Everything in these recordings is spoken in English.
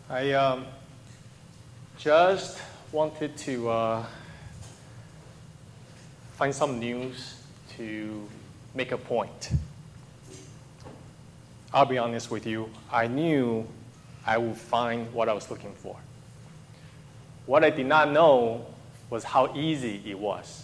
I just wanted to find some news to make a point. I'll be honest with you, I knew I would find what I was looking for. What I did not know was how easy it was.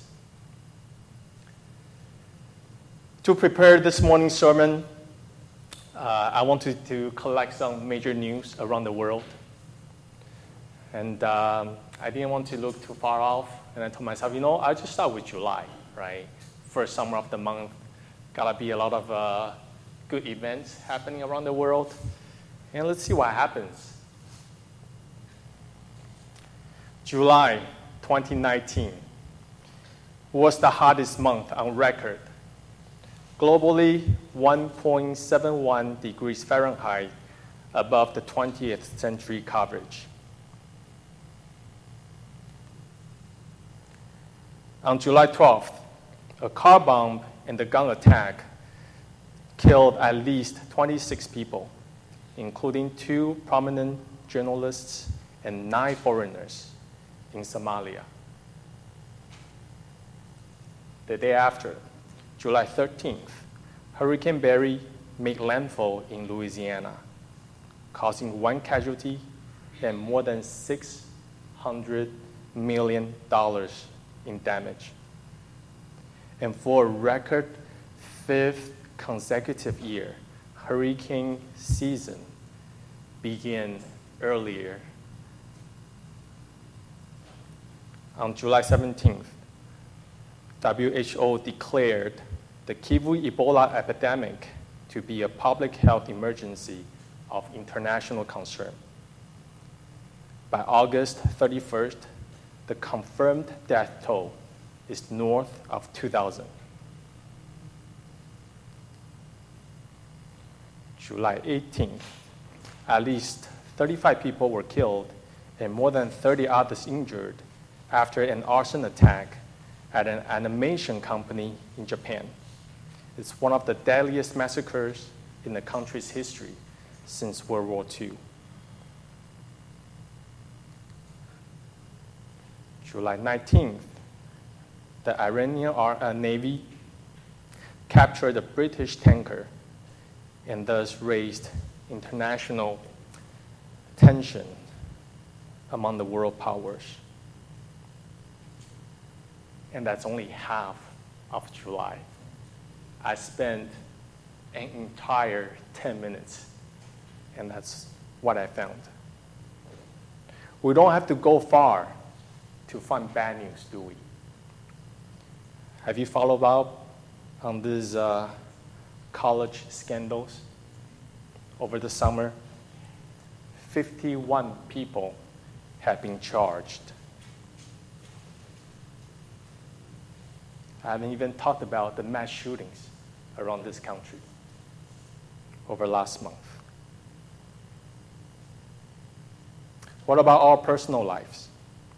To prepare this morning's sermon, I wanted to collect some major news around the world. And I didn't want to look too far off. And I told myself, I'll just start with July, right? First summer of the month. Gotta be a lot of good events happening around the world. And let's see what happens. July 2019 was the hottest month on record. Globally, 1.71 degrees Fahrenheit above the 20th century coverage. On July 12th, a car bomb and a gun attack killed at least 26 people, including 2 prominent journalists and 9 foreigners in Somalia. The day after, July 13th, Hurricane Barry made landfall in Louisiana, causing 1 casualty and more than $600 million in damage. And for a record 5th consecutive year, hurricane season began earlier. On July 17th, WHO declared the Kivu Ebola epidemic to be a public health emergency of international concern. By August 31st, the confirmed death toll is north of 2,000. July 18th, at least 35 people were killed and more than 30 others injured after an arson attack at an animation company in Japan. It's one of the deadliest massacres in the country's history since World War II. July 19th, the Iranian Navy captured a British tanker and thus raised international tension among the world powers. And that's only half of July. I spent an entire 10 minutes, and that's what I found. We don't have to go far to find bad news, do we? Have you followed up on these college scandals over the summer? 51 people have been charged. I haven't even talked about the mass shootings around this country over last month. What about our personal lives?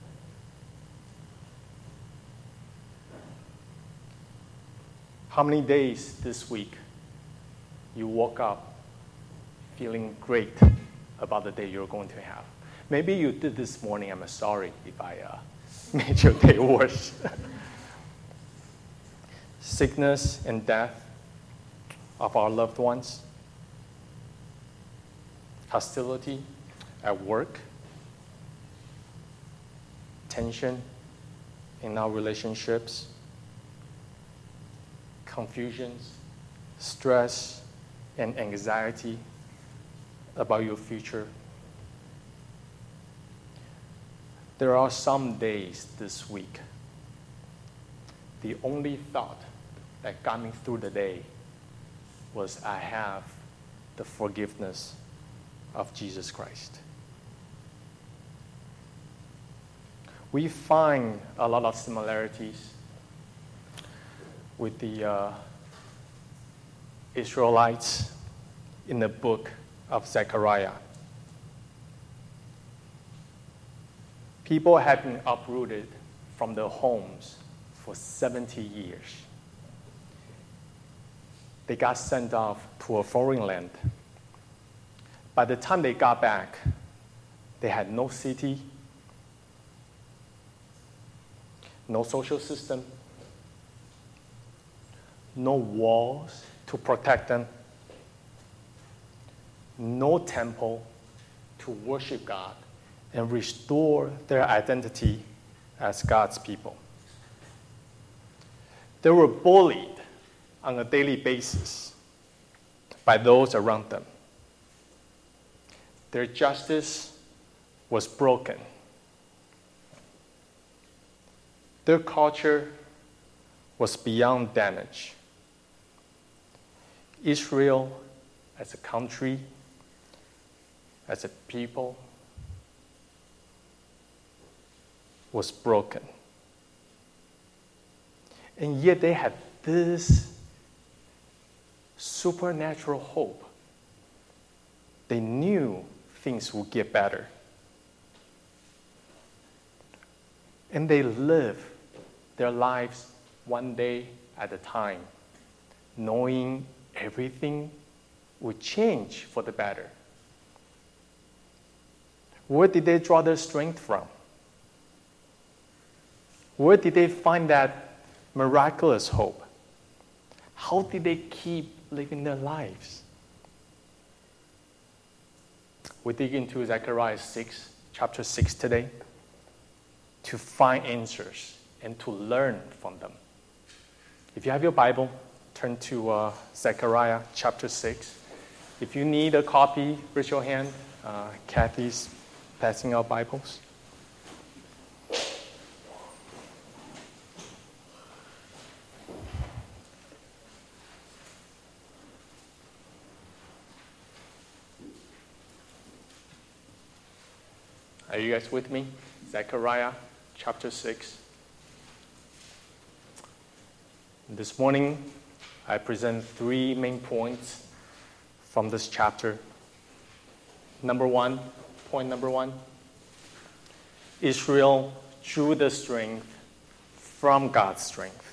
How many days this week you woke up feeling great about the day you're going to have? Maybe you did this morning. I'm sorry if I made your day worse. Sickness and death of our loved ones. Hostility at work. Tension in our relationships. Confusions, stress, and anxiety about your future. There are some days this week, the only thought that got me through the day was I have the forgiveness of Jesus Christ. We find a lot of similarities with the Israelites in the book of Zechariah. People have been uprooted from their homes for 70 years. They got sent off to a foreign land. By the time they got back, They had no city, no social system, no walls to protect them, no temple to worship God and restore their identity as God's people. They were bullied on a daily basis by those around them. Their justice was broken. Their culture was beyond damage. Israel as a country, as a people, was broken. And yet they had this supernatural hope. They knew things would get better. And they lived their lives one day at a time, knowing everything would change for the better. Where did they draw their strength from? Where did they find that miraculous hope? How did they keep living their lives? We dig into Zechariah 6, chapter 6 today to find answers and to learn from them. If you have your Bible, turn to Zechariah chapter 6. If you need a copy, raise your hand. Kathy's passing out Bibles. Are you guys with me? Zechariah chapter 6. This morning, I present 3 main points from this chapter. Point number one, Israel drew the strength from God's strength.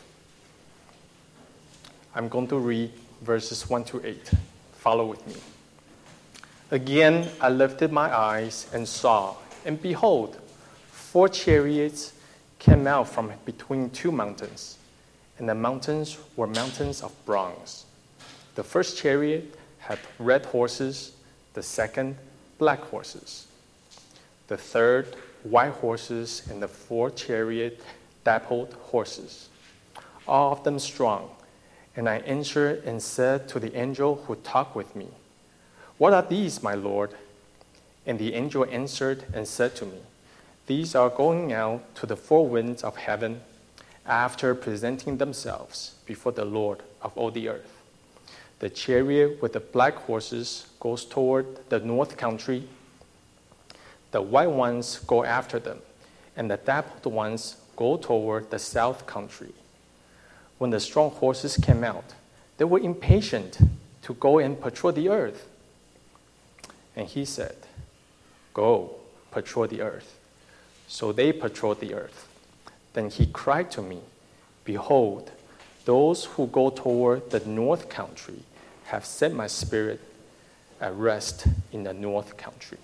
I'm going to read verses 1 to 8. Follow with me. Again, I lifted my eyes and saw, and behold, 4 chariots came out from between 2 mountains, and the mountains were mountains of bronze. The first chariot had red horses, the second, black horses, the third, white horses, and the 4th chariot, dappled horses, all of them strong. And I answered and said to the angel who talked with me, "What are these, my Lord?" And the angel answered and said to me, "These are going out to the 4 winds of heaven after presenting themselves before the Lord of all the earth. The chariot with the black horses goes toward the north country. The white ones go after them, and the dappled ones go toward the south country." When the strong horses came out, they were impatient to go and patrol the earth. And he said, "Go, patrol the earth." So they patrolled the earth. Then he cried to me, "Behold, those who go toward the north country have set my spirit at rest in the north country."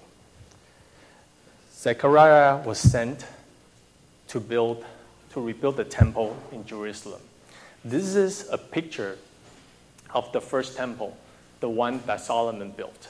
Zechariah was sent to rebuild the temple in Jerusalem. This is a picture of the first temple, the one that Solomon built.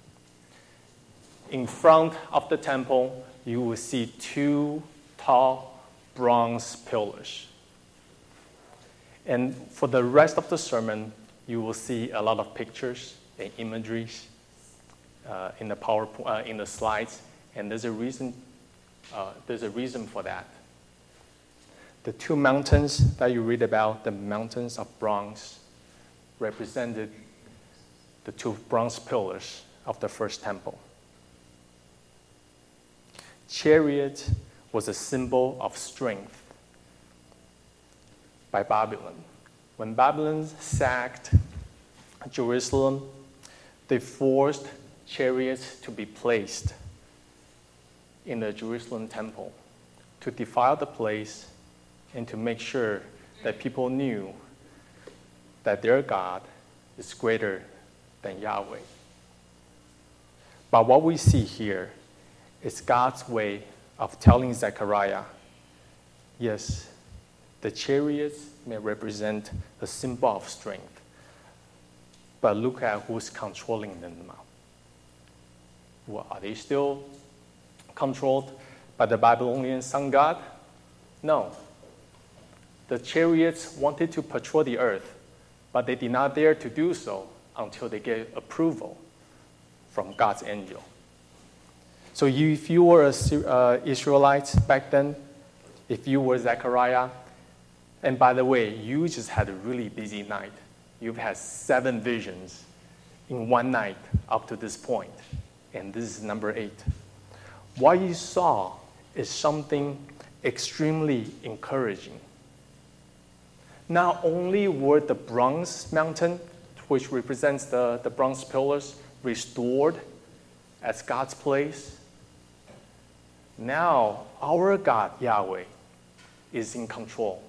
In front of the temple, you will see 2 tall bronze pillars. And for the rest of the sermon, you will see a lot of pictures and imageries in the PowerPoint, in the slides, and there's a reason for that. The 2 mountains that you read about, the mountains of bronze, represented the 2 bronze pillars of the first temple. Chariot was a symbol of strength by Babylon. When Babylon sacked Jerusalem, they forced chariots to be placed in the Jerusalem temple to defile the place and to make sure that people knew that their God is greater than Yahweh. But what we see here It's God's way of telling Zechariah, yes, the chariots may represent a symbol of strength, but look at who's controlling them now. Well, are they still controlled by the Babylonian sun god? No. The chariots wanted to patrol the earth, but they did not dare to do so until they get approval from God's angel. So if you were an Israelite back then, if you were Zechariah, and by the way, you just had a really busy night. You've had 7 visions in one night up to this point, and this is number 8. What you saw is something extremely encouraging. Not only were the bronze mountain, which represents the bronze pillars, restored as God's place, now our God, Yahweh, is in control.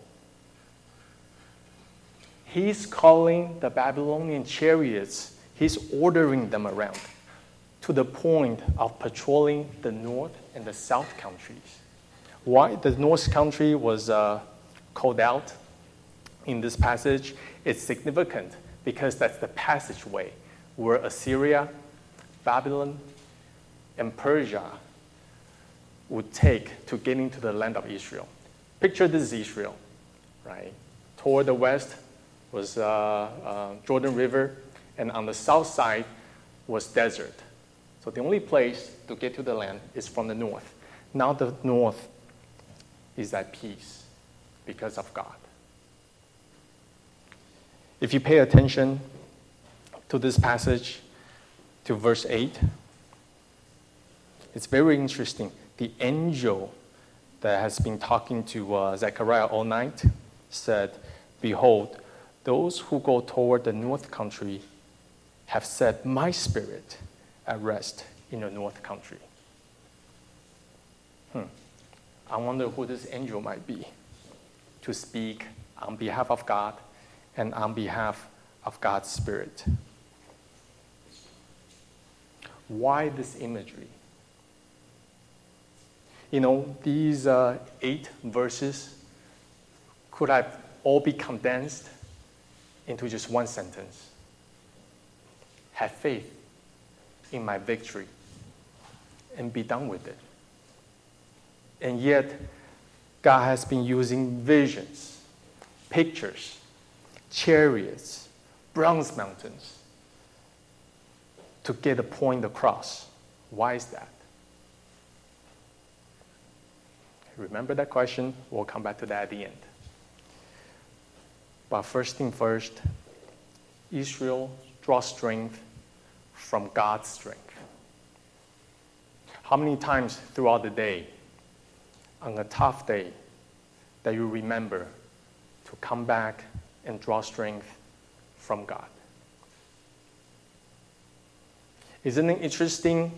He's calling the Babylonian chariots, he's ordering them around to the point of patrolling the north and the south countries. Why the north country was called out in this passage? It's significant because that's the passageway where Assyria, Babylon, and Persia would take to get into the land of Israel. Picture this is Israel, right? Toward the west was Jordan River, and on the south side was desert. So the only place to get to the land is from the north. Now the north is at peace because of God. If you pay attention to this passage, to verse 8, it's very interesting. The angel that has been talking to Zechariah all night said, "Behold, those who go toward the north country have set my spirit at rest in the north country." I wonder who this angel might be to speak on behalf of God and on behalf of God's Spirit. Why this imagery? You know, these 8 verses could have all be condensed into just one sentence. Have faith in my victory and be done with it. And yet, God has been using visions, pictures, chariots, bronze mountains to get a point across. Why is that? Remember that question? We'll come back to that at the end. But first thing first, Israel draws strength from God's strength. How many times throughout the day, on a tough day, that you remember to come back and draw strength from God? Isn't it interesting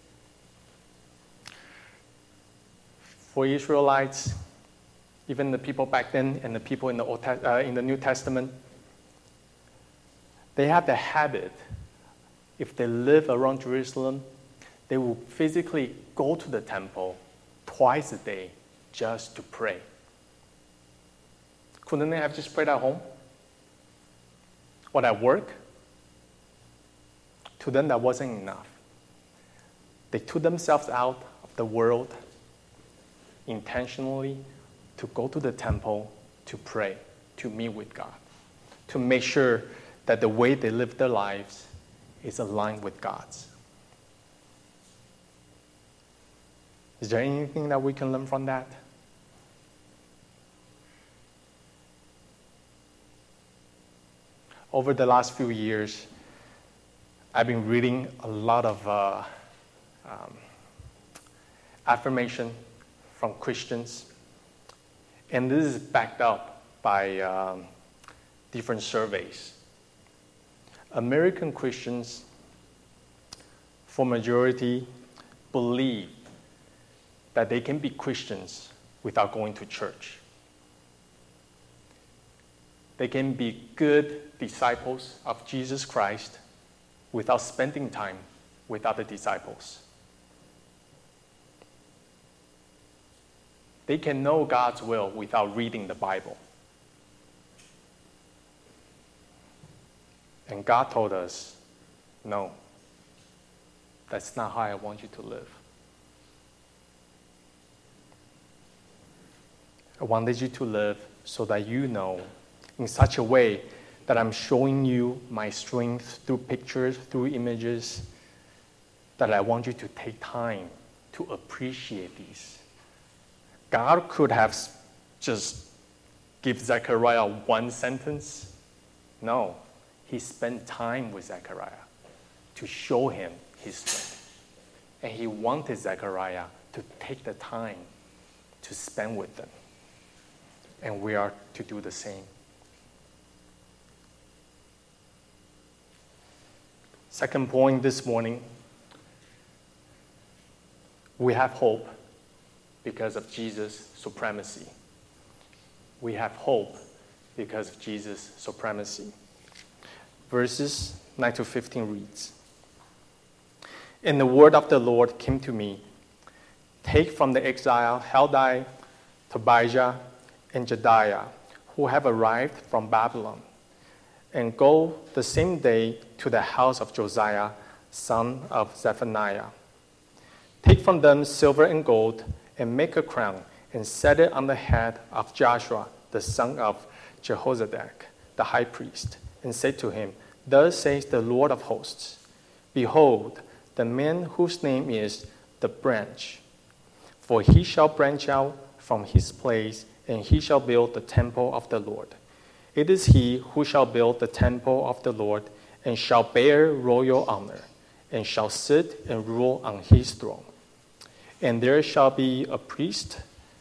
for Israelites, even the people back then and the people in the New Testament, they have the habit, if they live around Jerusalem, they will physically go to the temple twice a day just to pray. Couldn't they have just prayed at home? Or at work? To them, that wasn't enough. They took themselves out of the world intentionally to go to the temple to pray, to meet with God, to make sure that the way they live their lives is aligned with God's. Is there anything that we can learn from that? Over the last few years, I've been reading a lot of affirmation from Christians, and this is backed up by different surveys. American Christians, for majority, believe that they can be Christians without going to church. They can be good disciples of Jesus Christ without spending time with other disciples. They can know God's will without reading the Bible. And God told us, no, that's not how I want you to live. I wanted you to live so that you know in such a way that I'm showing you my strength through pictures, through images, that I want you to take time to appreciate these. God could have just give Zechariah one sentence. No, he spent time with Zechariah to show him his strength. And he wanted Zechariah to take the time to spend with them. And we are to do the same. Second point this morning, we have hope because of Jesus' supremacy. We have hope because of Jesus' supremacy. Verses 9 to 15 reads, "And the word of the Lord came to me, take from the exile Heldai, Tobijah, and Jedaiah, who have arrived from Babylon, and go the same day to the house of Josiah, son of Zephaniah. Take from them silver and gold, and make a crown, and set it on the head of Joshua, the son of Jehozadak, the high priest, and say to him, Thus says the Lord of hosts, Behold, the man whose name is the branch, for he shall branch out from his place, and he shall build the temple of the Lord. It is he who shall build the temple of the Lord, and shall bear royal honor, and shall sit and rule on his throne. And there shall be a priest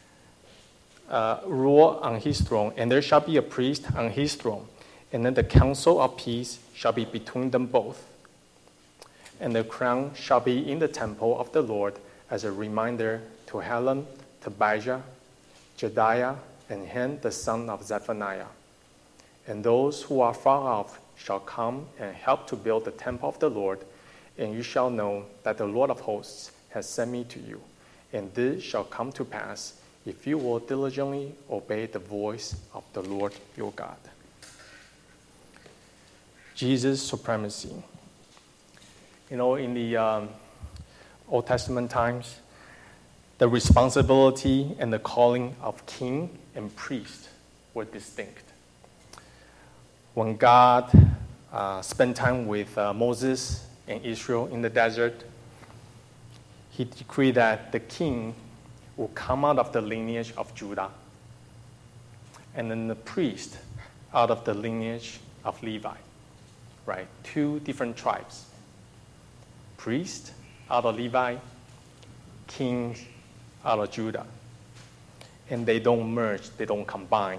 rule on his throne, and there shall be a priest on his throne, and then the council of peace shall be between them both. And the crown shall be in the temple of the Lord as a reminder to Helem, Tobijah, Jedaiah, and Hen, the son of Zephaniah. And those who are far off shall come and help to build the temple of the Lord, and you shall know that the Lord of hosts has sent me to you. And this shall come to pass if you will diligently obey the voice of the Lord your God." Jesus' supremacy. You know, in the Old Testament times, the responsibility and the calling of king and priest were distinct. When God spent time with Moses and Israel in the desert, he decreed that the king will come out of the lineage of Judah, and then the priest out of the lineage of Levi, right? Two different tribes. Priest out of Levi, king out of Judah. And they don't merge, they don't combine.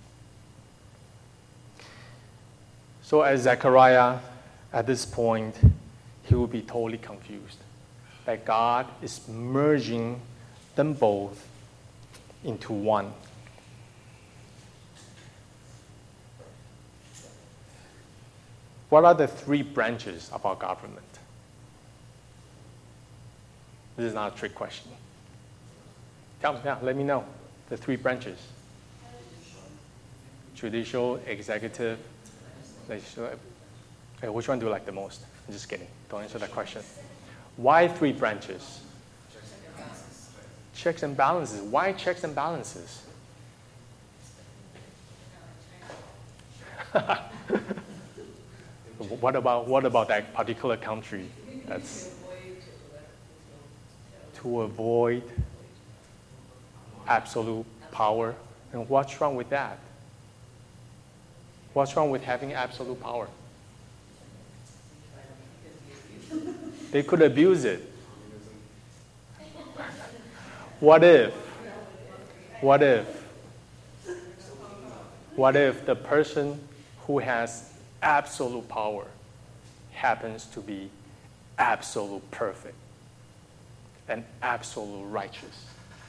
So as Zechariah, at this point, he will be totally confused that God is merging them both into one. What are the three branches of our government? This is not a trick question. Tell me, let me know. The three branches. Judicial, executive, legislative. Okay, which one do you like the most? I'm just kidding. Don't answer that question. Why three branches? Checks and balances. Why checks and balances? What about that particular country? That's to avoid absolute power. And what's wrong with that? What's wrong with having absolute power? They could abuse it. What if the person who has absolute power happens to be absolute perfect and absolute righteous?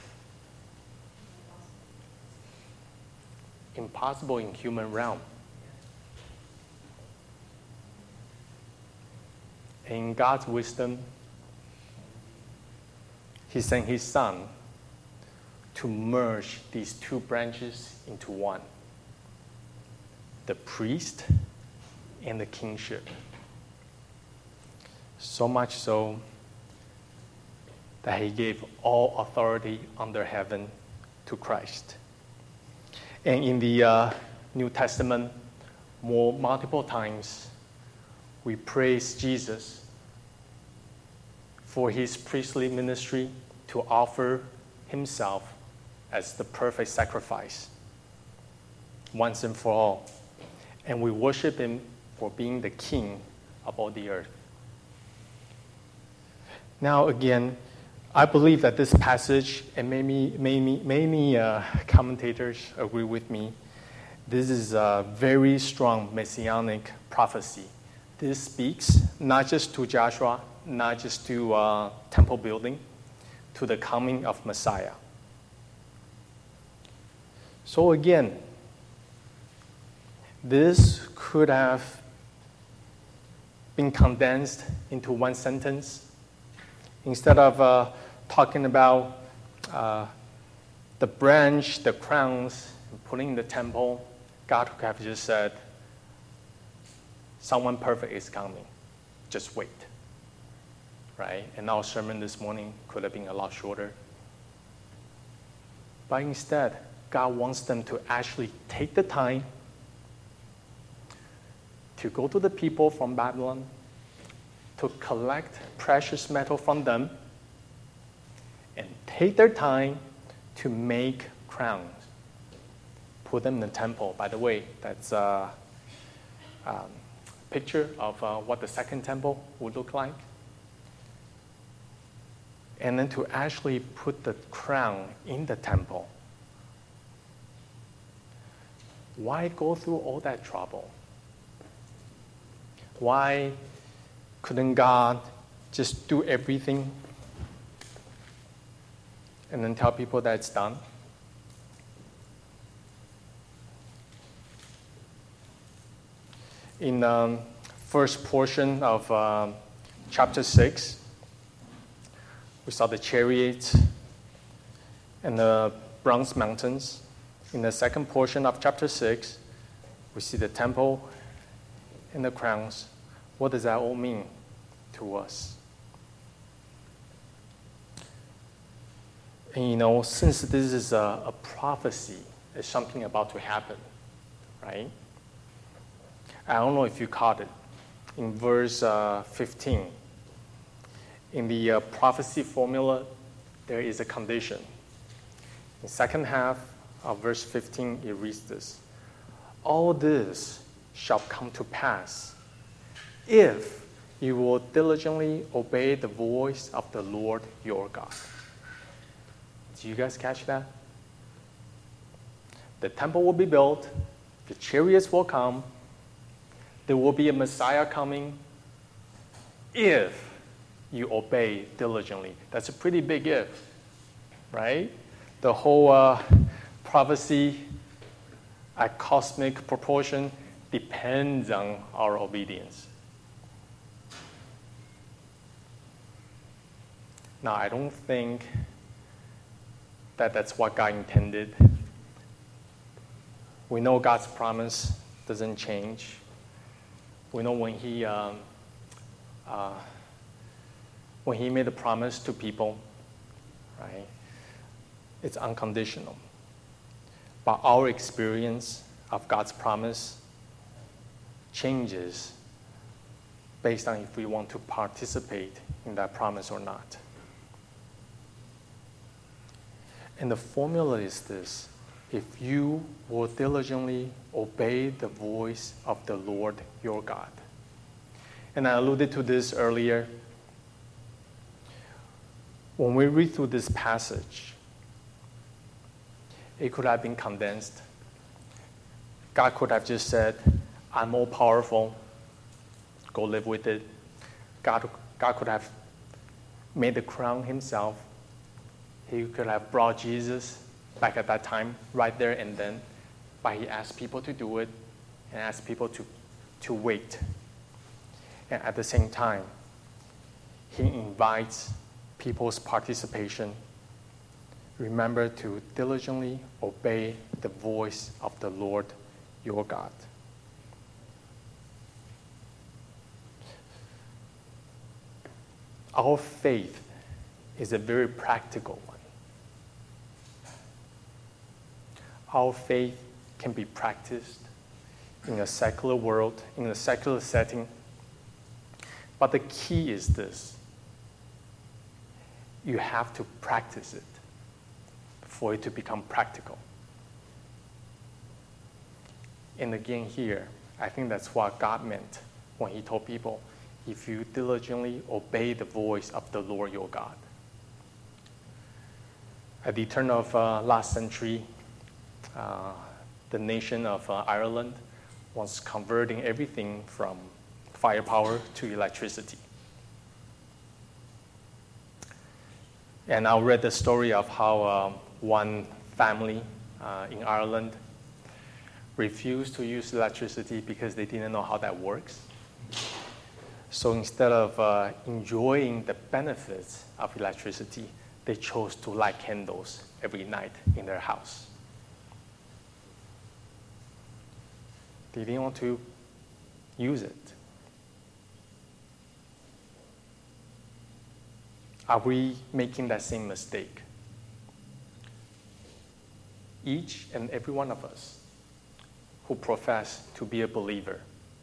Impossible in human realm. In God's wisdom, he sent his son to merge these two branches into one, the priest and the kingship. So much so that he gave all authority under heaven to Christ. And in the New Testament, multiple times, we praise Jesus for his priestly ministry to offer himself as the perfect sacrifice once and for all. And we worship him for being the king of all the earth. Now again, I believe that this passage, and many commentators agree with me, this is a very strong messianic prophecy. This speaks not just to Joshua, not just to temple building, to the coming of Messiah. So again, this could have been condensed into one sentence. Instead of talking about the branch, the crowns, putting in the temple, God could have just said, someone perfect is coming. Just wait. Right? And our sermon this morning could have been a lot shorter. But instead, God wants them to actually take the time to go to the people from Babylon, to collect precious metal from them, and take their time to make crowns. Put them in the temple. By the way, that's a picture of what the second temple would look like. And then to actually put the crown in the temple. Why go through all that trouble? Why couldn't God just do everything and then tell people that it's done? In the first portion of chapter 6, we saw the chariots and the bronze mountains. In the second portion of chapter 6, we see the temple and the crowns. What does that all mean to us? And since this is a prophecy, it's something about to happen, right? I don't know if you caught it. In verse 15, in the prophecy formula, there is a condition. In the second half of verse 15, it reads this: all this shall come to pass if you will diligently obey the voice of the Lord your God. Do you guys catch that? The temple will be built, the chariots will come, there will be a Messiah coming if you obey diligently. That's a pretty big if, right? The whole prophecy at cosmic proportion depends on our obedience. Now, I don't think that that's what God intended. We know God's promise doesn't change. We know when He made a promise to people, right? It's unconditional. But our experience of God's promise changes based on if we want to participate in that promise or not. And the formula is this: if you will diligently obey the voice of the Lord your God. And I alluded to this earlier. When we read through this passage, it could have been condensed. God could have just said, I'm all powerful, go live with it. God could have made the crown himself. He could have brought Jesus back at that time, right there and then, but he asked people to do it and asked people to wait. And at the same time, he invites people's participation remember to diligently obey the voice of the Lord your God. Our faith is a very practical one. Our faith can be practiced in a secular world, in a secular setting. But the key is this: you have to practice it for it to become practical. And again here, I think that's what God meant when he told people, if you diligently obey the voice of the Lord your God. At the turn of last century, the nation of Ireland was converting everything from firepower to electricity. And I read the story of how one family in Ireland refused to use electricity because they didn't know how that works. So instead of enjoying the benefits of electricity, they chose to light candles every night in their house. They didn't want to use it. Are we making that same mistake? Each and every one of us who profess to be a believer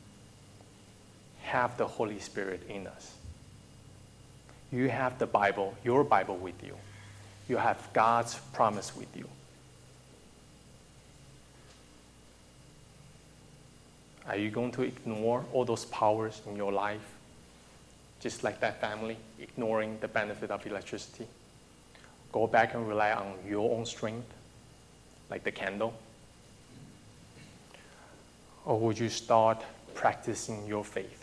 have the Holy Spirit in us. You have the Bible, your Bible with you. You have God's promise with you. Are you going to ignore all those powers in your life, just like that family, ignoring the benefit of electricity? Go back and rely on your own strength, like the candle? Or would you start practicing your faith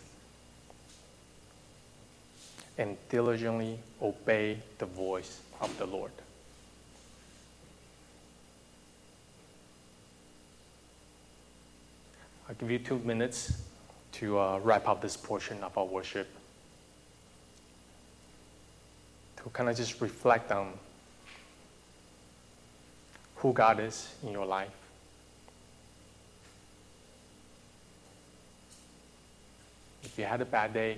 and diligently obey the voice of the Lord? I'll give you 2 minutes to wrap up this portion of our worship, to kind of just reflect on who God is in your life. If you had a bad day,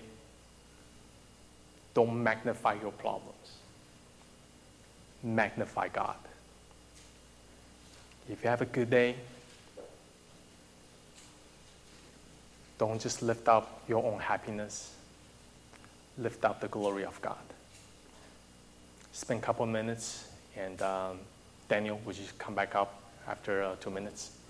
don't magnify your problems. Magnify God. If you have a good day, don't just lift up your own happiness. Lift up the glory of God. Spend a couple minutes, and Daniel, would you come back up after 2 minutes?